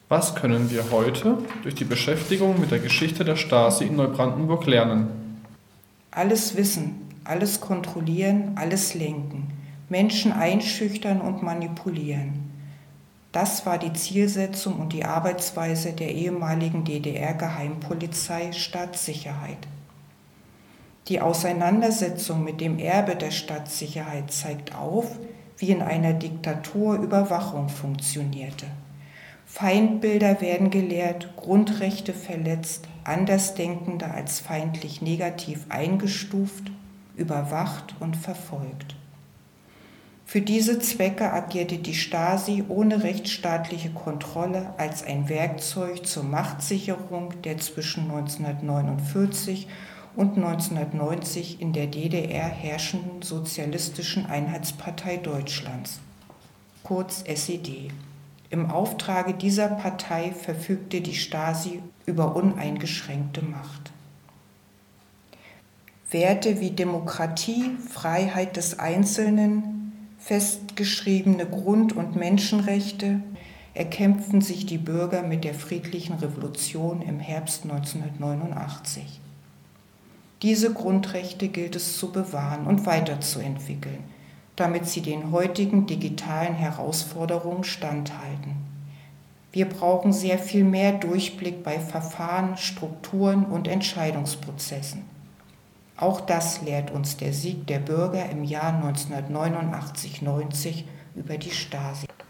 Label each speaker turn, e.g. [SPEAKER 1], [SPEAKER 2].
[SPEAKER 1] Was können wir heute durch die Beschäftigung mit der Geschichte der Stasi in Neubrandenburg lernen?
[SPEAKER 2] Alles wissen, alles kontrollieren, alles lenken, Menschen einschüchtern und manipulieren. Das war die Zielsetzung und die Arbeitsweise der ehemaligen DDR-Geheimpolizei Staatssicherheit. Die Auseinandersetzung mit dem Erbe der Staatssicherheit zeigt auf, wie in einer Diktatur Überwachung funktionierte. Feindbilder werden gelehrt, Grundrechte verletzt, Andersdenkende als feindlich negativ eingestuft, überwacht und verfolgt. Für diese Zwecke agierte die Stasi ohne rechtsstaatliche Kontrolle als ein Werkzeug zur Machtsicherung der zwischen 1949 und 1990 in der DDR herrschenden Sozialistischen Einheitspartei Deutschlands, kurz SED. Im Auftrage dieser Partei verfügte die Stasi über uneingeschränkte Macht. Werte wie Demokratie, Freiheit des Einzelnen, festgeschriebene Grund- und Menschenrechte erkämpften sich die Bürger mit der friedlichen Revolution im Herbst 1989. Diese Grundrechte gilt es zu bewahren und weiterzuentwickeln, damit sie den heutigen digitalen Herausforderungen standhalten. Wir brauchen sehr viel mehr Durchblick bei Verfahren, Strukturen und Entscheidungsprozessen. Auch das lehrt uns der Sieg der Bürger im Jahr 1989-90 über die Stasi.